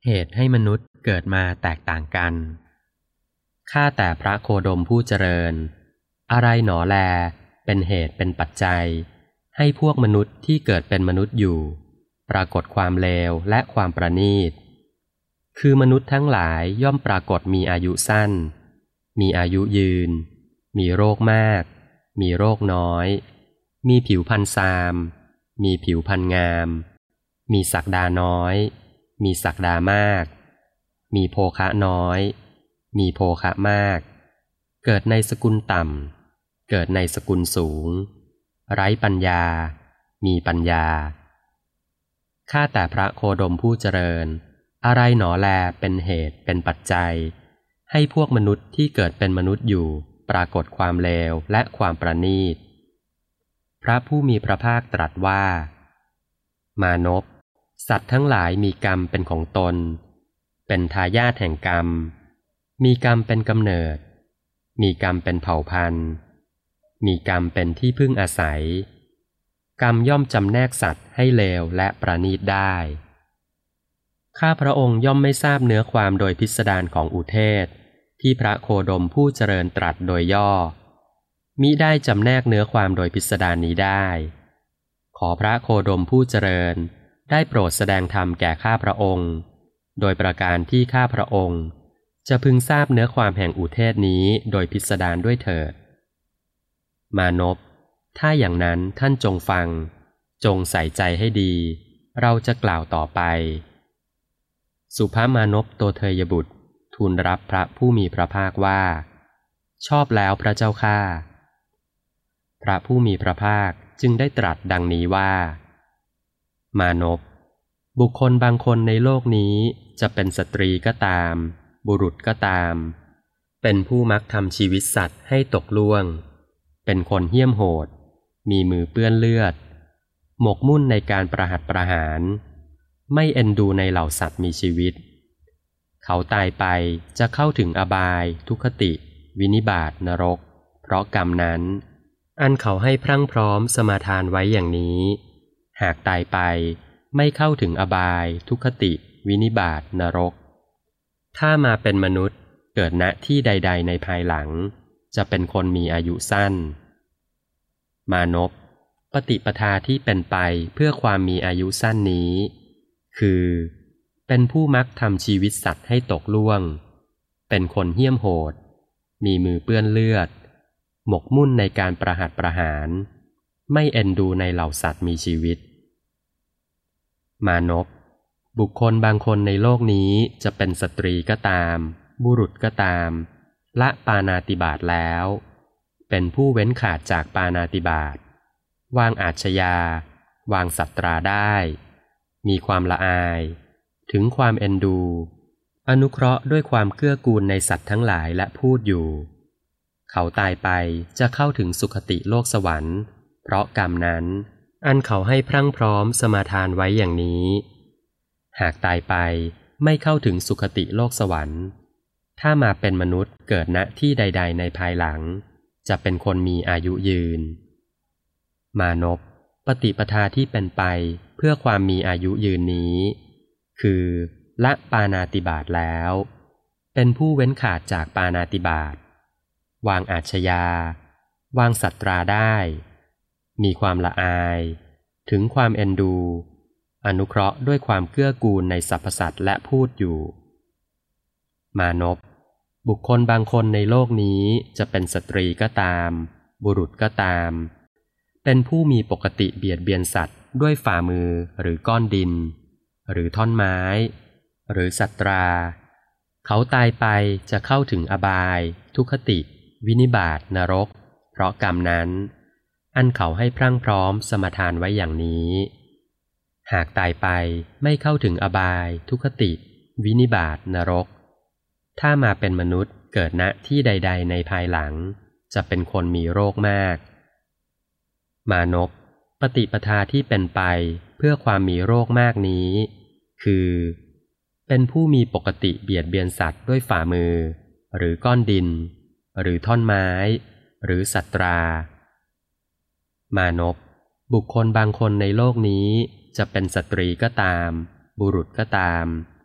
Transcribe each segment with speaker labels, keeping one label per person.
Speaker 1: เหตุให้มนุษย์เกิดมาแตกต่างกันข้าแต่พระโคดมผู้เจริญอะไรหนอแลเป็นเหตุเป็นปัจจัยให้พวกมนุษย์ที่เกิดเป็นมนุษย์อยู่ปรากฏความเลวและความประณีตคือมนุษย์ทั้งหลายย่อมปรากฏมีอายุสั้นมีอายุยืนมีโรคมากมีโรคน้อยมีผิวพรรณทรามมีผิวพรรณงามมีศักดาน้อยมีศักดามากมีโภคะน้อยมีโภคะมากเกิดในสกุลต่ำเกิดในสกุลสูงไร้ปัญญามีปัญญาข้าแต่พระโคดมผู้เจริญอะไรหนอแลเป็นเหตุเป็นปัจจัยให้พวกมนุษย์ที่เกิดเป็นมนุษย์อยู่ปรากฏความเลวและความประณีตพระผู้มีพระภาคตรัสว่ามานพสัตว์ทั้งหลายมีกรรมเป็นของตนเป็นทายาทแห่งกรรมมีกรรมเป็นกำเนิดมีกรรมเป็นเผ่าพันธุ์มีกรรมเป็นที่พึ่งอาศัยกรรมย่อมจำแนกสัตว์ให้เลวและประณีตได้ข้าพระองค์ย่อมไม่ทราบเนื้อความโดยพิสดารของอุเทศที่พระโคดมผู้เจริญตรัสโดยย่อมิได้จำแนกเนื้อความโดยพิสดารนี้ได้ขอพระโคดมผู้เจริญได้โปรดแสดงธรรมแก่ข้าพระองค์โดยประการที่ข้าพระองค์จะพึงทราบเนื้อความแห่งอุเทศนี้โดยพิสดารด้วยเถิดมานพถ้าอย่างนั้นท่านจงฟังจงใส่ใจให้ดีเราจะกล่าวต่อไปสุภมานพโตเทยบุตรทูลรับพระผู้มีพระภาคว่าชอบแล้วพระเจ้าข้าพระผู้มีพระภาคจึงได้ตรัสดังนี้ว่ามานพบุคคลบางคนในโลกนี้จะเป็นสตรีก็ตามบุรุษก็ตามเป็นผู้มักทำชีวิตสัตว์ให้ตกล่วงเป็นคนเหี้ยมโหดมีมือเปื้อนเลือดหมกมุ่นในการประหัตประหารไม่เอ็นดูในเหล่าสัตว์มีชีวิตเขาตายไปจะเข้าถึงอบายทุคติวินิบาตนรกเพราะกรรมนั้นอันเขาให้พรั่งพร้อมสมาทานไว้อย่างนี้หากตายไปไม่เข้าถึงอบายทุคติวินิบาตนรกถ้ามาเป็นมนุษย์เกิดณที่ใดๆในภายหลังจะเป็นคนมีอายุสั้นมานพปฏิปทาที่เป็นไปเพื่อความมีอายุสั้นนี้คือเป็นผู้มักทำชีวิตสัตว์ให้ตกล่วงเป็นคนเหี้ยมโหดมีมือเปื้อนเลือดหมกมุ่นในการประหัตประหารไม่เอ็นดูในเหล่าสัตว์มีชีวิตมานพบุคคลบางคนในโลกนี้จะเป็นสตรีก็ตามบุรุษก็ตามละปาณาติบาตแล้วเป็นผู้เว้นขาดจากปาณาติบาตวางอาชญาวางสัตราได้มีความละอายถึงความเอ็นดูอนุเคราะห์ด้วยความเกื้อกูลในสัตว์ทั้งหลายและพูดอยู่เขาตายไปจะเข้าถึงสุคติโลกสวรรค์เพราะกรรมนั้นอันเขาให้พรั่งพร้อมสมาทานไว้อย่างนี้หากตายไปไม่เข้าถึงสุคติโลกสวรรค์ถ้ามาเป็นมนุษย์เกิดณที่ใดๆในภายหลังจะเป็นคนมีอายุยืนมานพปฏิปทาที่เป็นไปเพื่อความมีอายุยืนนี้คือละปาณาติบาตแล้วเป็นผู้เว้นขาดจากปาณาติบาตวางอาชญาวางสัตราได้มีความละอายถึงความเอ็นดูอนุเคราะห์ด้วยความเกื้อกูลในสรรพสัตว์และพูดอยู่มานพบุคคลบางคนในโลกนี้จะเป็นสตรีก็ตามบุรุษก็ตามเป็นผู้มีปกติเบียดเบียนสัตว์ด้วยฝ่ามือหรือก้อนดินหรือท่อนไม้หรือสัตราเขาตายไปจะเข้าถึงอบายทุคติวินิบาตนรกเพราะกรรมนั้นอันเขาให้พรั่งพร้อมสมาทานไว้อย่างนี้หากตายไปไม่เข้าถึงอบายทุคติวินิบาตนรกถ้ามาเป็นมนุษย์เกิดณที่ใดๆในภายหลังจะเป็นคนมีโรคมากมานพปฏิปทาที่เป็นไปเพื่อความมีโรคมากนี้คือเป็นผู้มีปกติเบียดเบียนสัตว์ด้วยฝ่ามือหรือก้อนดินหรือท่อนไม้หรือสัตรามานพบุคคลบางคนในโลกนี้จะเป็นสตรีก็ตามบุรุษก็ตาม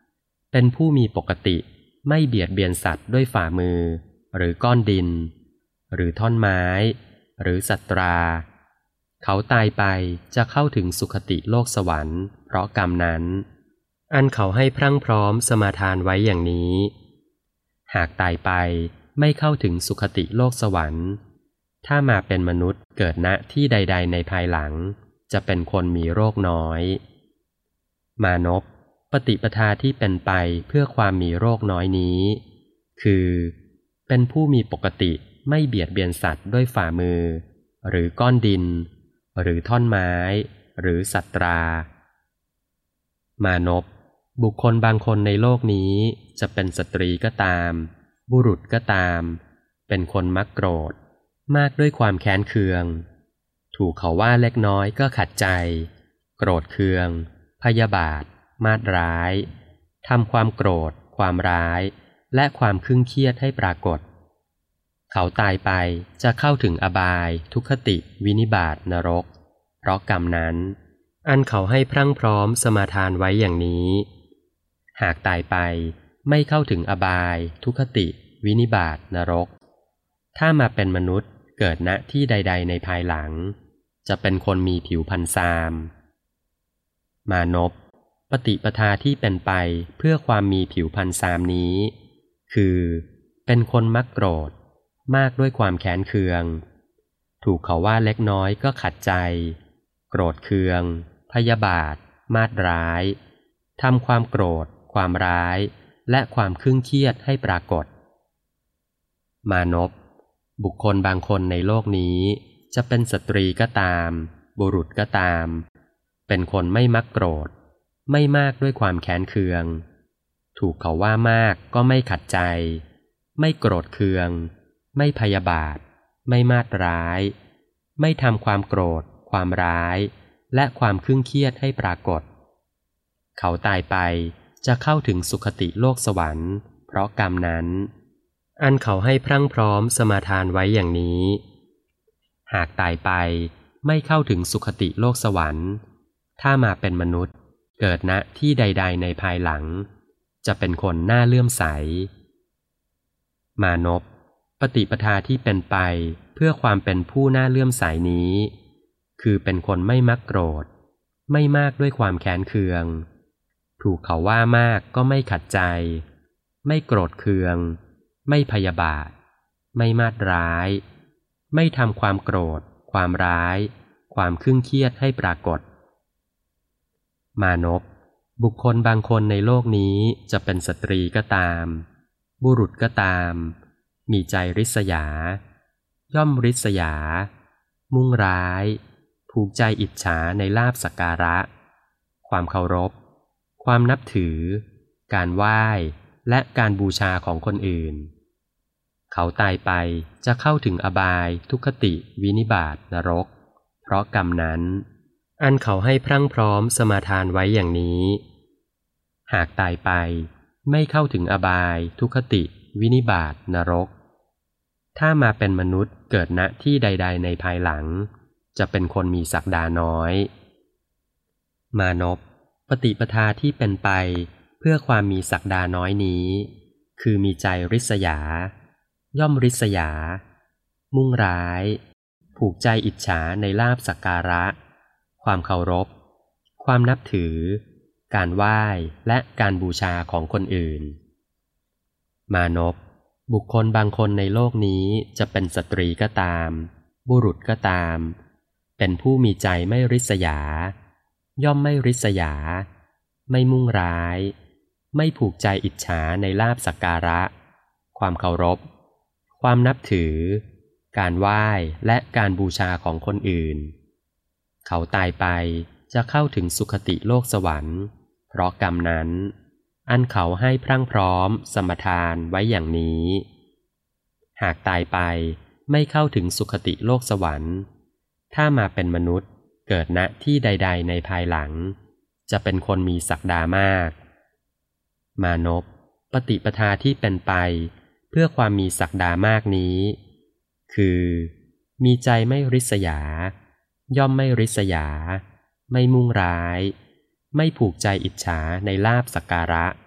Speaker 1: เป็นผู้มีปกติไม่เบียดเบียนสัตว์ด้วยฝ่ามือหรือก้อนดินหรือท่อนไม้หรือสัตรา เขาตายไปจะเข้าถึงสุคติโลกสวรรค์เพราะกรรมนั้นอันเขาให้พรั่งพร้อมสมาทานไว้อย่างนี้ หากตายไปไม่เข้าถึงสุคติโลกสวรรค์ถ้ามาเป็นมนุษย์เกิดณที่ใดๆในภายหลังจะเป็นคนมีโรคน้อยมานพปฏิปทาที่เป็นไปเพื่อความมีโรคน้อยนี้คือเป็นผู้มีปกติไม่เบียดเบียนสัตว์ด้วยฝ่ามือหรือก้อนดินหรือท่อนไม้หรือสัตรามานพบุคคลบางคนในโลกนี้จะเป็นสตรีก็ตามบุรุษก็ตามเป็นคนมักโกรธมากด้วยความแค้นเคืองถูกเขาว่าเล็กน้อยก็ขัดใจโกรธเคืองพยาบาทมาดร้ายทำความโกรธความร้ายและความครึ่งเครียดให้ปรากฏเขาตายไปจะเข้าถึงอบายทุกขติวินิบาตนรกเพราะกรรมนั้นอันเขาให้พรั่งพร้อมสมาทานไว้อย่างนี้หากตายไปไม่เข้าถึงอบายทุกขติวินิบาตนรกถ้ามาเป็นมนุษย์เกิดณที่ใดๆในภายหลังจะเป็นคนมีผิวพรรณทรามมานพปฏิปทาที่เป็นไปเพื่อความมีผิวพรรณทรามนี้คือเป็นคนมักโกรธมากด้วยความแค้นเคืองถูกเขาว่าเล็กน้อยก็ขัดใจโกรธเคืองพยาบาทมาดร้ายทำความโกรธความร้ายและความครึ่งเครียดให้ปรากฏมานพบุคคลบางคนในโลกนี้จะเป็นสตรีก็ตามบุรุษก็ตามเป็นคนไม่มักโกรธไม่มากด้วยความแค้นเคืองถูกเขาว่ามากก็ไม่ขัดใจไม่โกรธเคืองไม่พยาบาทไม่มาดร้ายไม่ทำความโกรธความร้ายและความครึ่งเครียดให้ปรากฏเขาตายไปจะเข้าถึงสุคติโลกสวรรค์เพราะกรรมนั้นอันเขาให้พรั่งพร้อมสมาทานไว้อย่างนี้หากตายไปไม่เข้าถึงสุคติโลกสวรรค์ถ้ามาเป็นมนุษย์เกิดณที่ใดๆในภายหลังจะเป็นคนน่าเลื่อมใสมานพปฏิปทาที่เป็นไปเพื่อความเป็นผู้น่าเลื่อมใสนี้คือเป็นคนไม่มักโกรธไม่มากด้วยความแค้นเคืองถูกเขาว่ามากก็ไม่ขัดใจไม่โกรธเคืองไม่พยาบาทไม่มาดร้ายไม่ทำความโกรธความร้ายความครึ่งเครียดให้ปรากฏมานพบุคคลบางคนในโลกนี้จะเป็นสตรีก็ตามบุรุษก็ตามมีใจริษยาย่อมริษยามุ่งร้ายผูกใจอิจฉาในลาภสักการะความเคารพความนับถือการไหว้และการบูชาของคนอื่นเขาตายไปจะเข้าถึงอบายทุกขติวินิบาตนรกเพราะกรรมนั้นอันเขาให้พรั่งพร้อมสมาทานไว้อย่างนี้หากตายไปไม่เข้าถึงอบายทุกขติวินิบาตนรกถ้ามาเป็นมนุษย์เกิดณที่ใดๆในภายหลังจะเป็นคนมีศักดาน้อยมานพปฏิปทาที่เป็นไปเพื่อความมีศักดาน้อยนี้คือมีใจริษยาย่อมริษยามุ่งร้ายผูกใจอิจฉาในลาภสักการะความเคารพความนับถือการไหว้และการบูชาของคนอื่นมานพบุคคลบางคนในโลกนี้จะเป็นสตรีก็ตามบุรุษก็ตามเป็นผู้มีใจไม่ริษยาย่อมไม่ริษยาไม่มุ่งร้ายไม่ผูกใจอิจฉาในลาภสักการะความเคารพความนับถือการไหว้และการบูชาของคนอื่นเขาตายไปจะเข้าถึงสุคติโลกสวรรค์เพราะกรรมนั้นอันเขาให้พรั่งพร้อมสมทานไว้อย่างนี้หากตายไปไม่เข้าถึงสุคติโลกสวรรค์ถ้ามาเป็นมนุษย์เกิดณที่ใดๆในภายหลังจะเป็นคนมีศักดามากมานพปฏิปทาที่เป็นไปเพื่อความมีศักดามากนี้คือมีใจไม่ริษยาย่อมไม่ริษยาไม่มุ่งร้ายไม่ผูกใจอิจฉาในลาภสักการะ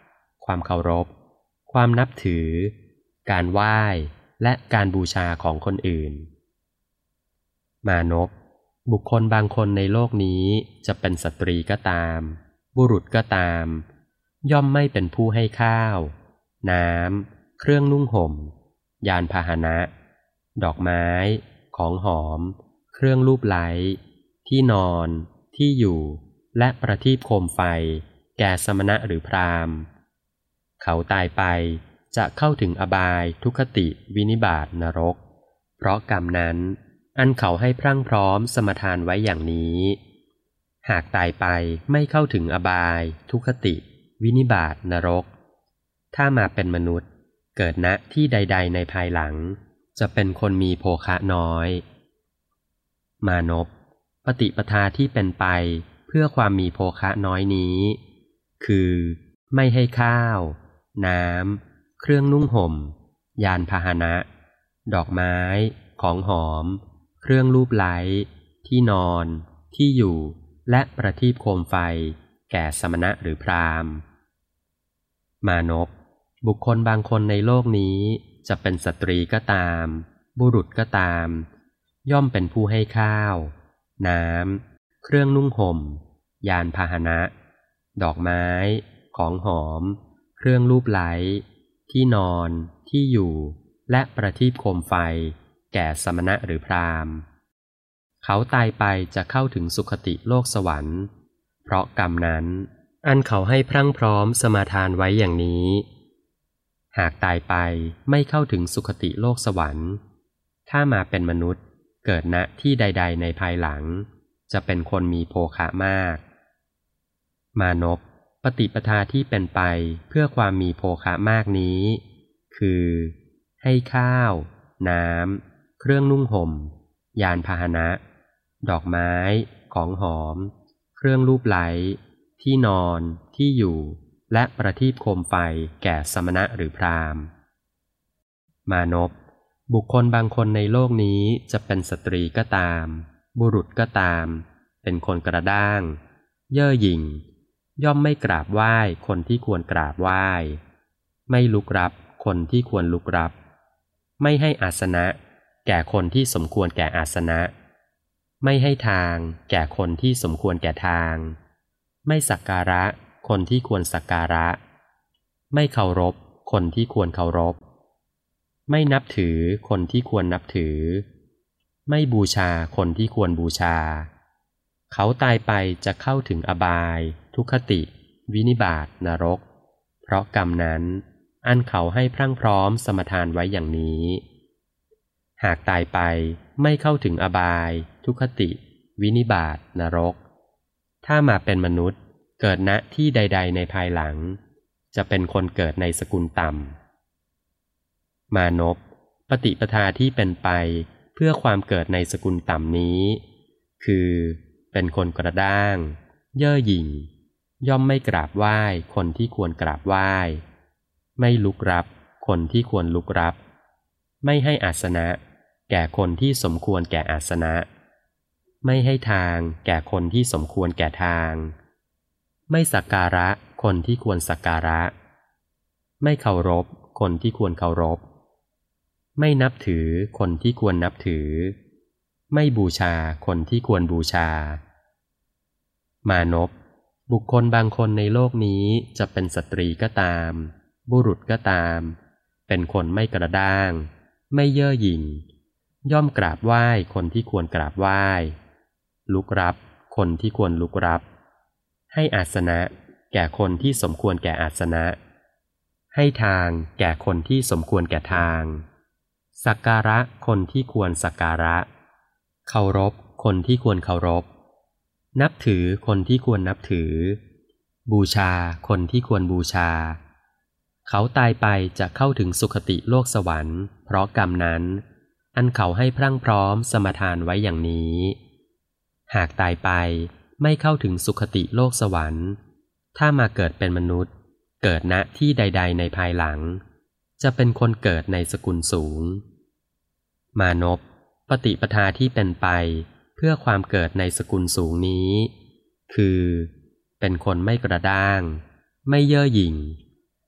Speaker 1: ความเคารพความนับถือการไหว้และการบูชาของคนอื่นมานพบุคคลบางคนในโลกนี้จะเป็นสตรีก็ตามบุรุษก็ตามย่อมไม่เป็นผู้ให้ข้าวน้ำเครื่องนุ่งห่มยานพาหนะดอกไม้ของหอมเครื่องลูบไล้ที่นอนที่อยู่และประทีปโคมไฟแก่สมณะหรือพราหมณ์เขาตายไปจะเข้าถึงอบายทุกขติวินิบาตนรกเพราะกรรมนั้นอันเขาให้พรั่งพร้อมสมทานไว้อย่างนี้หากตายไปไม่เข้าถึงอบายทุกขติวินิบาตนรกถ้ามาเป็นมนุษย์เกิดณที่ใดๆในภายหลังจะเป็นคนมีโภคะน้อยมานพปฏิปทาที่เป็นไปเพื่อความมีโภคะน้อยนี้คือไม่ให้ข้าวน้ำเครื่องนุ่งห่มยานพาหนะดอกไม้ของหอมเครื่องลูบไล้ที่นอนที่อยู่และประทีปโคมไฟแก่สมณะหรือพราหมณ์มานพบุคคลบางคนในโลกนี้จะเป็นสตรีก็ตามบุรุษก็ตามย่อมเป็นผู้ให้ข้าวน้ำเครื่องนุ่งห่มยานพาหนะดอกไม้ของหอมเครื่องลูบไล้ที่นอนที่อยู่และประทีปโคมไฟแก่สมณะหรือพราหมณ์เขาตายไปจะเข้าถึงสุคติโลกสวรรค์เพราะกรรมนั้นอันเขาให้พรั่งพร้อมสมาทานไว้อย่างนี้หากตายไปไม่เข้าถึงสุคติโลกสวรรค์ถ้ามาเป็นมนุษย์เกิดณที่ใดๆในภายหลังจะเป็นคนมีโภคะมากมานพปฏิปทาที่เป็นไปเพื่อความมีโภคะมากนี้คือให้ข้าวน้ำเครื่องนุ่งห่มยานพาหนะดอกไม้ของหอมเครื่องลูบไล้ที่นอนที่อยู่และประทีปโคมไฟแก่สมณะหรือพราหมณ์มานพบุคคลบางคนในโลกนี้จะเป็นสตรีก็ตามบุรุษก็ตามเป็นคนกระด้างเย่อหยิ่งย่อมไม่กราบไหว้คนที่ควรกราบไหว้ไม่ลุกรับคนที่ควรลุกรับไม่ให้อาสนะแก่คนที่สมควรแก่อาสนะไม่ให้ทางแก่คนที่สมควรแก่ทางไม่สักการะคนที่ควรสักการะไม่เคารพคนที่ควรเคารพไม่นับถือคนที่ควรนับถือไม่บูชาคนที่ควรบูชาเขาตายไปจะเข้าถึงอบายทุกขติวินิบาตนรกเพราะกรรมนั้นอันเขาให้พรั่งพร้อมสมทานไว้อย่างนี้หากตายไปไม่เข้าถึงอบายทุกขติวินิบาตนรกถ้ามาเป็นมนุษย์เกิดณที่ใดๆในภายหลังจะเป็นคนเกิดในสกุลต่ำมานพปฏิปทาที่เป็นไปเพื่อความเกิดในสกุลต่ำนี้คือเป็นคนกระด้างเย่อหยิ่งย่อมไม่กราบไหว้คนที่ควรกราบไหว้ไม่ลุกรับคนที่ควรลุกรับไม่ให้อาสนะแก่คนที่สมควรแก่อาสนะไม่ให้ทางแก่คนที่สมควรแก่ทางไม่สักการะคนที่ควรสักการะไม่เคารพคนที่ควรเคารพไม่นับถือคนที่ควรนับถือไม่บูชาคนที่ควรบูชามานพบุคคลบางคนในโลกนี้จะเป็นสตรีก็ตามบุรุษก็ตามเป็นคนไม่กระด้างไม่เย่อหยิ่งย่อมกราบไหว้คนที่ควรกราบไหว้ลุกรับคนที่ควรลุกรับให้อาสนะแก่คนที่สมควรแก่อาสนะให้ทางแก่คนที่สมควรแก่ทางสักการะคนที่ควรสักการะเคารพคนที่ควรเคารพนับถือคนที่ควรนับถือบูชาคนที่ควรบูชาเขาตายไปจะเข้าถึงสุคติโลกสวรรค์เพราะกรรมนั้นอันเขาให้พรั่งพร้อมสมทานไว้อย่างนี้หากตายไปไม่เข้าถึงสุคติโลกสวรรค์ถ้ามาเกิดเป็นมนุษย์เกิดณที่ใดๆในภายหลังจะเป็นคนเกิดในสกุลสูงมานพปฏิปทาที่เป็นไปเพื่อความเกิดในสกุลสูงนี้คือเป็นคนไม่กระด้างไม่เย่อหยิ่ง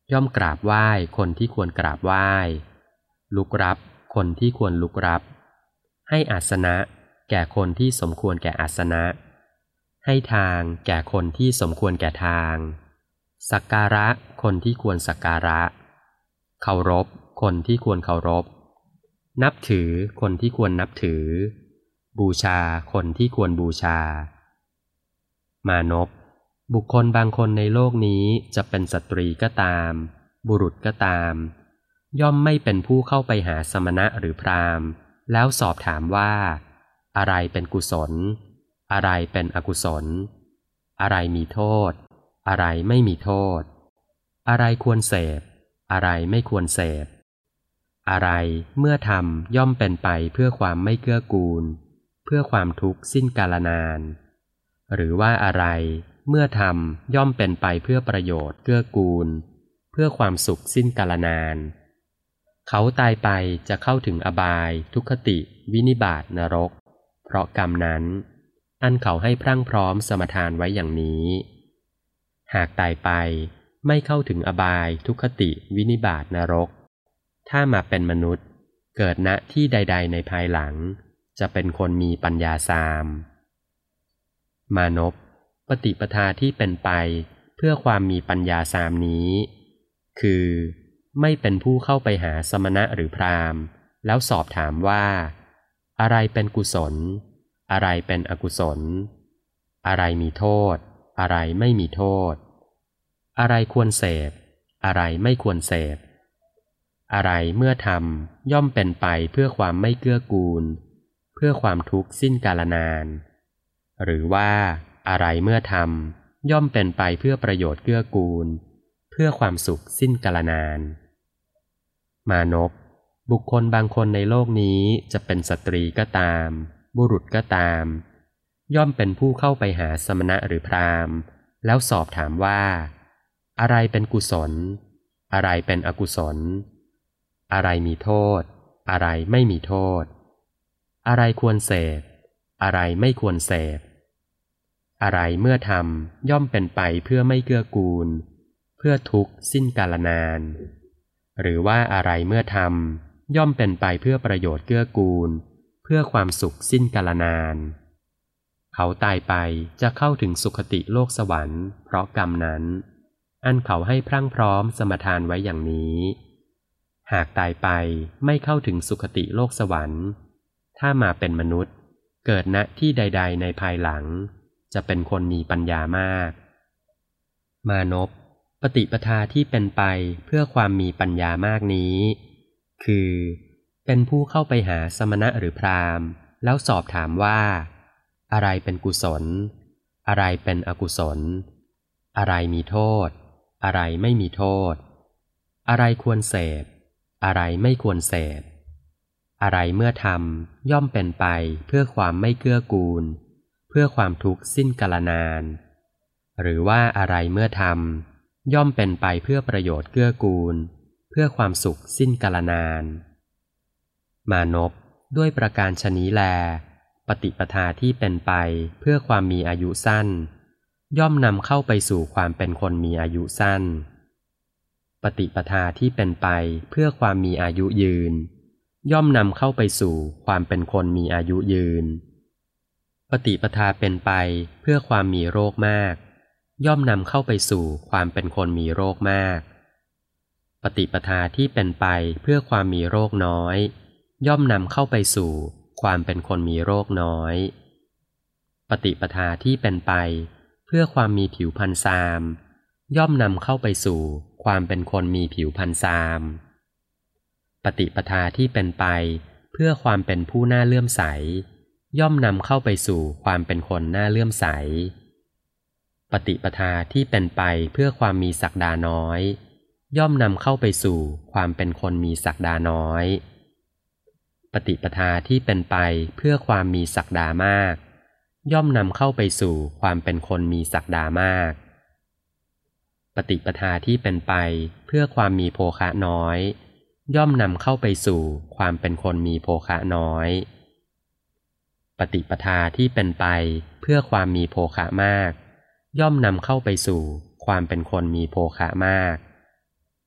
Speaker 1: ย่อมกราบไหว้คนที่ควรกราบไหว้ลุกรับคนที่ควรลุกรับให้อาสนะแก่คนที่สมควรแก่อาสนะให้ทางแก่คนที่สมควรแก่ทางสักการะคนที่ควรสักการะเคารพคนที่ควรเคารพนับถือคนที่ควรนับถือบูชาคนที่ควรบูชามานพบุคคลบางคนในโลกนี้จะเป็นสตรีก็ตามบุรุษก็ตามย่อมไม่เป็นผู้เข้าไปหาสมณะหรือพราหมณ์แล้วสอบถามว่าอะไรเป็นกุศลอะไรเป็นอกุศลอะไรมีโทษอะไรไม่มีโทษอะไรควรเสพอะไรไม่ควรเสพอะไรเมื่อทำย่อมเป็นไปเพื่อความไม่เกื้อกูลเพื่อความทุกข์สิ้นกาลนานหรือว่าอะไรเมื่อทำย่อมเป็นไปเพื่อประโยชน์เกื้อกูลเพื่อความสุขสิ้นกาลนานเขาตายไปจะเข้าถึงอบายทุกขติวินิบาตนรกเพราะกรรมนั้นอันเขาให้พรั่งพร้อมสมทานไว้อย่างนี้หากตายไปไม่เข้าถึงอบายทุกขติวินิบาตนรกถ้ามาเป็นมนุษย์เกิดณที่ใดๆในภายหลังจะเป็นคนมีปัญญาสามมานพปฏิปทาที่เป็นไปเพื่อความมีปัญญาสามนี้คือไม่เป็นผู้เข้าไปหาสมณะหรือพราหมณ์แล้วสอบถามว่าอะไรเป็นกุศลอะไรเป็นอกุศลอะไรมีโทษอะไรไม่มีโทษอะไรควรเสพอะไรไม่ควรเสพอะไรเมื่อทำย่อมเป็นไปเพื่อความไม่เกื้อกูลเพื่อความทุกข์สิ้นกาลนานหรือว่าอะไรเมื่อทำย่อมเป็นไปเพื่อประโยชน์เกื้อกูลเพื่อความสุขสิ้นกาลนานมานพบุคคลบางคนในโลกนี้จะเป็นสตรีก็ตามบุรุษก็ตามย่อมเป็นผู้เข้าไปหาสมณะหรือพราหมณ์แล้วสอบถามว่าอะไรเป็นกุศลอะไรเป็นอกุศลอะไรมีโทษอะไรไม่มีโทษอะไรควรเสพอะไรไม่ควรเสพอะไรเมื่อทำย่อมเป็นไปเพื่อไม่เกื้อกูลเพื่อทุกข์สิ้นกาลนานหรือว่าอะไรเมื่อทำย่อมเป็นไปเพื่อประโยชน์เกื้อกูลเพื่อความสุขสิ้นกาลนานเขาตายไปจะเข้าถึงสุคติโลกสวรรค์เพราะกรรมนั้นอันเขาให้พรั่งพร้อมสมทานไว้อย่างนี้หากตายไปไม่เข้าถึงสุคติโลกสวรรค์ถ้ามาเป็นมนุษย์เกิดณที่ใดๆในภายหลังจะเป็นคนมีปัญญามากมานพปฏิปทาที่เป็นไปเพื่อความมีปัญญามากนี้คือเป็นผู้เข้าไปหาสมณะหรือพราหมณ์แล้วสอบถามว่าอะไรเป็นกุศลอะไรเป็นอกุศลอะไรมีโทษอะไรไม่มีโทษอะไรควรเสพอะไรไม่ควรเสพอะไรเมื่อทำย่อมเป็นไปเพื่อความไม่เกื้อกูลเพื่อความทุกข์สิ้นกาลนานหรือว่าอะไรเมื่อทำย่อมเป็นไปเพื่อประโยชน์เกื้อกูลเพื่อความสุขสิ้นกาลนานมานพด้วยประการฉนี้แลปฏิปทาที่เป็นไปเพื่อความมีอายุสั้นย่อมนำเข้าไปสู่ความเป็นคนมีอายุสั้นปฏิปทาที่เป็นไปเพื่อความมีอายุยืนย่อมนำเข้าไปสู่ความเป็นคนมีอายุยืนปฏิปทาเป็นไปเพื่อความมีโรคมากย่อมนำเข้าไปสู่ความเป็นคนมีโรคมากปฏิปทาที่เป็นไปเพื่อความมีโรคน้อยย่อมนำเข้าไปสู่ความเป็นคนมีโรคน้อยปฏิปทาที่เป็นไปเพื่อความมีผิวพรรณทรามย่อมนำเข้าไปสู่ความเป็นคนมีผิวพรรณทรามปฏิปทาที่เป็นไปเพื่อความเป็นผู้น่าเลื่อมใสย่อมนำเข้าไปสู่ความเป็นคนน่าเลื่อมใสปฏิปทาที่เป็นไปเพื่อความมีศักดาน้อยย่อมนำเข้าไปสู่ความเป็นคนมีศักดาน้อยปฏิปทาที่เป็นไปเพื่อความมีศักดามากย่อมนำเข้าไปสู่ความเป็นคนมีศักดามากปฏิปทาที่เป็นไปเพื่อความมีโภคะน้อยย่อมนำเข้าไปสู่ความเป็นคนมีโภคะน้อยปฏิปทาที่เป็นไปเพื่อความมีโภคะมากย่อมนำเข้าไปสู่ความเป็นคนมีโภคะมาก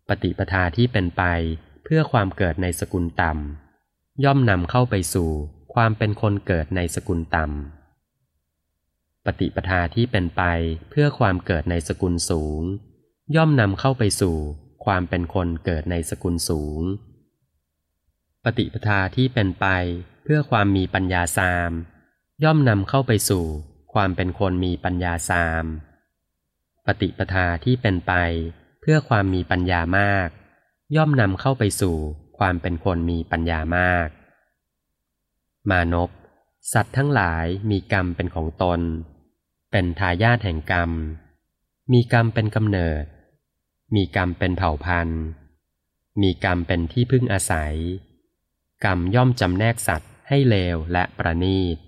Speaker 1: ปฏิปทาที่เป็นไปเพื่อความเกิดในสกุลต่ำย่อมนำเข้าไปสู่ความเป็นคนเกิดในสกุลต่ำปฏิปทาที่เป็นไปเพื่อความเกิดในสกุลสูงย่อมนำเข้าไปสู่ความเป็นคนเกิดในสกุลสูงปฏิปทาที่เป็นไปเพื่อความมีปัญญาสามย่อมนำเข้าไปสู่ความเป็นคนมีปัญญาสามปฏิปทาที่เป็นไปเพื่อความมีปัญญามากย่อมนำเข้าไปสู่ความเป็นคนมีปัญญามากมานพสัตว์ทั้งหลายมีกรรมเป็นของตนเป็นทายาทแห่งกรรมมีกรรมเป็นกำเนิดมีกรรมเป็นเผ่าพันธุ์มีกรรมเป็นที่พึ่งอาศัยกรรมย่อมจำแนกสัตว์ให้เลวและประณีต